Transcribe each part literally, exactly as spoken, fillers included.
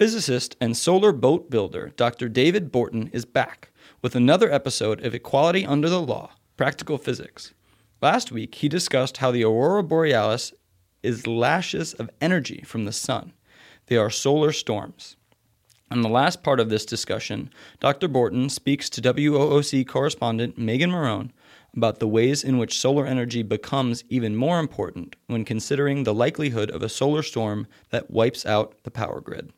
Physicist and solar boat builder Doctor David Borton is back with another episode of Equality Under the Law, Practical Physics. Last week, he discussed how the aurora borealis is lashes of energy from the sun. They are solar storms. In the last part of this discussion, Doctor Borton speaks to W O O C correspondent Megan Marone about the ways in which solar energy becomes even more important when considering the likelihood of a solar storm that wipes out the power grid.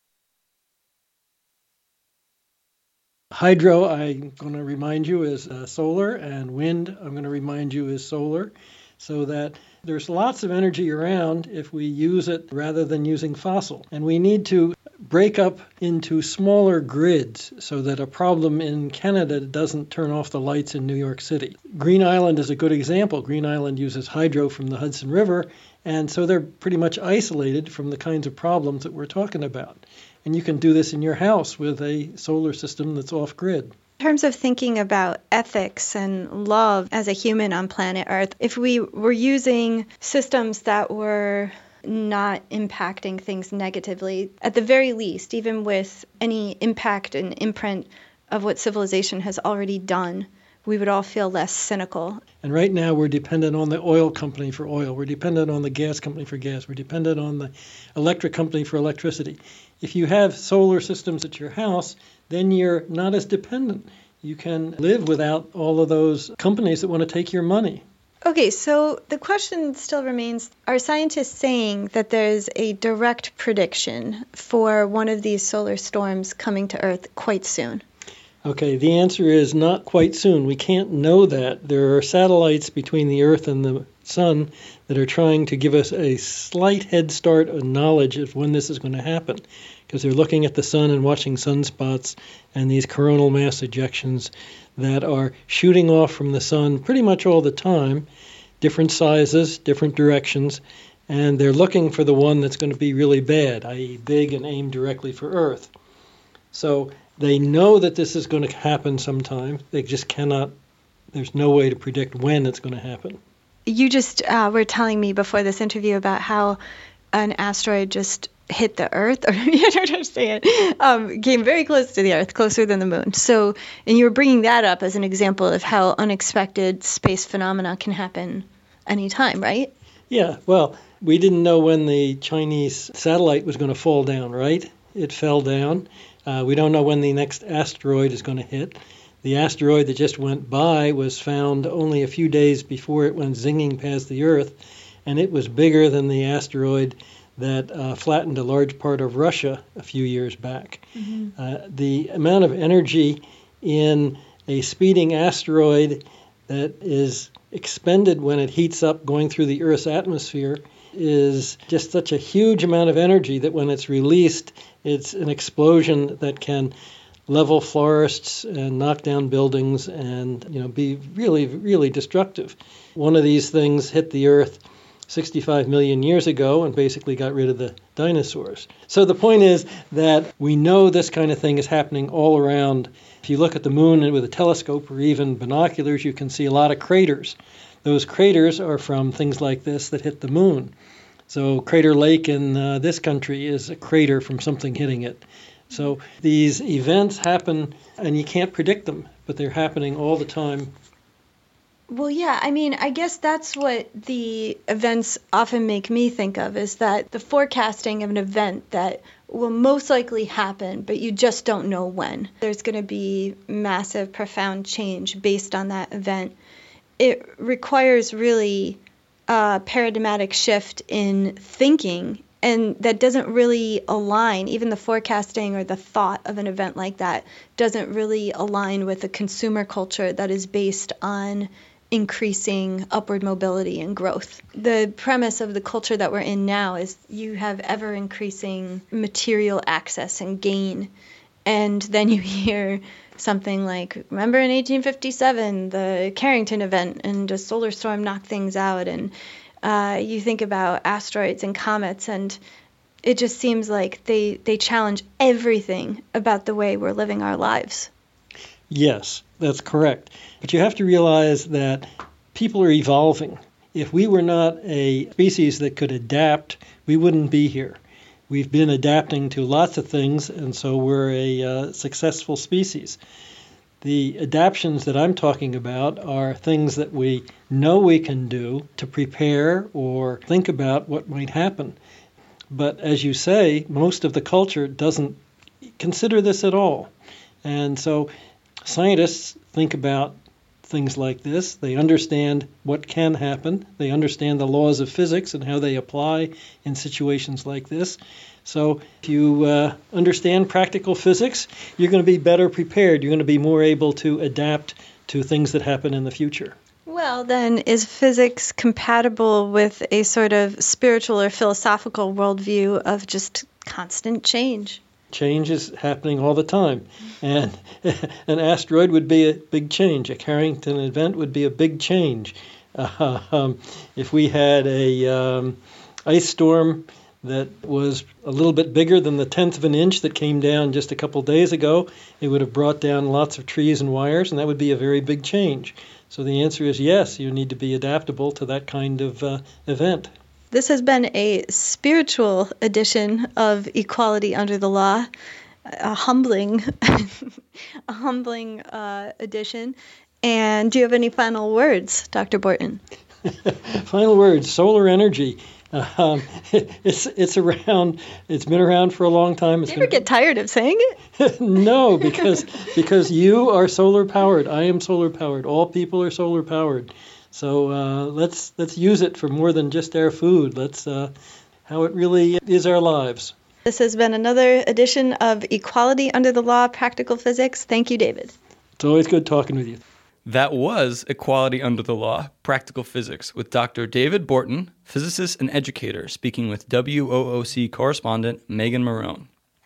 Hydro, I'm going to remind you, is uh, solar, and wind, I'm going to remind you, is solar, so that there's lots of energy around if we use it rather than using fossil. And we need to break up into smaller grids so that a problem in Canada doesn't turn off the lights in New York City. Green Island is a good example. Green Island uses hydro from the Hudson River, and so they're pretty much isolated from the kinds of problems that we're talking about. And you can do this in your house with a solar system that's off-grid. In terms of thinking about ethics and love as a human on planet Earth, if we were using systems that were not impacting things negatively, at the very least, even with any impact and imprint of what civilization has already done, we would all feel less cynical. And right now we're dependent on the oil company for oil. We're dependent on the gas company for gas. We're dependent on the electric company for electricity. If you have solar systems at your house, then you're not as dependent. You can live without all of those companies that want to take your money. Okay, so the question still remains, are scientists saying that there's a direct prediction for one of these solar storms coming to Earth quite soon? Okay, the answer is not quite soon. We can't know that. There are satellites between the Earth and the Sun that are trying to give us a slight head start of knowledge of when this is going to happen, because they're looking at the Sun and watching sunspots and these coronal mass ejections that are shooting off from the Sun pretty much all the time, different sizes, different directions, and they're looking for the one that's going to be really bad, that is big and aimed directly for Earth. So they know that this is going to happen sometime. They just cannot, there's no way to predict when it's going to happen. You just uh, were telling me before this interview about how an asteroid just hit the Earth, or I don't understand, um, came very close to the Earth, closer than the Moon. So, and you were bringing that up as an example of how unexpected space phenomena can happen anytime, right? Yeah, well, we didn't know when the Chinese satellite was going to fall down, right? It fell down. Uh, we don't know when the next asteroid is going to hit. The asteroid that just went by was found only a few days before it went zinging past the Earth, and it was bigger than the asteroid that uh, flattened a large part of Russia a few years back. Mm-hmm. Uh, the amount of energy in a speeding asteroid that is expended when it heats up going through the Earth's atmosphere is just such a huge amount of energy that when it's released, it's an explosion that can level forests and knock down buildings and, you know, be really, really destructive. One of these things hit the Earth sixty-five million years ago and basically got rid of the dinosaurs. So the point is that we know this kind of thing is happening all around. If you look at the moon with a telescope or even binoculars, you can see a lot of craters. Those craters are from things like this that hit the moon. So Crater Lake in uh, this country is a crater from something hitting it. So these events happen, and you can't predict them, but they're happening all the time. Well, yeah, I mean, I guess that's what the events often make me think of, is that the forecasting of an event that will most likely happen, but you just don't know when. There's going to be massive, profound change based on that event. It requires really a paradigmatic shift in thinking, and that doesn't really align. Even the forecasting or the thought of an event like that doesn't really align with a consumer culture that is based on increasing upward mobility and growth. The premise of the culture that we're in now is you have ever increasing material access and gain. And then you hear something like, remember in eighteen fifty-seven, the Carrington event and a solar storm knocked things out. And uh, you think about asteroids and comets, and it just seems like they, they challenge everything about the way we're living our lives. Yes, that's correct. But you have to realize that people are evolving. If we were not a species that could adapt, we wouldn't be here. we've been adapting to lots of things, and so we're a uh, successful species. The adaptations that I'm talking about are things that we know we can do to prepare or think about what might happen. But as you say, most of the culture doesn't consider this at all. And so scientists think about things like this. They understand what can happen. They understand the laws of physics and how they apply in situations like this. So if you uh, understand practical physics, you're going to be better prepared. You're going to be more able to adapt to things that happen in the future. Well, then, is physics compatible with a sort of spiritual or philosophical worldview of just constant change? Change is happening all the time. And an asteroid would be a big change. A Carrington event would be a big change. Uh, um, if we had a um, ice storm that was a little bit bigger than the tenth of an inch that came down just a couple days ago, it would have brought down lots of trees and wires, and that would be a very big change. So the answer is yes, you need to be adaptable to that kind of uh, event. This has been a spiritual edition of Equality Under the Law, a humbling, a humbling uh, edition. And do you have any final words, Doctor Borton? Final words, solar energy. Um, it's it's around. It's been around for a long time. It's Do you ever gonna... get tired of saying it? No, because because you are solar powered. I am solar powered. All people are solar powered. So uh, let's let's use it for more than just our food. Let's uh, how it really is our lives. This has been another edition of Equality Under the Law, Practical Physics. Thank you, David. It's always good talking with you. That was Equality Under the Law, Practical Physics with Doctor David Borton, physicist and educator, speaking with W O O C correspondent Megan Marone.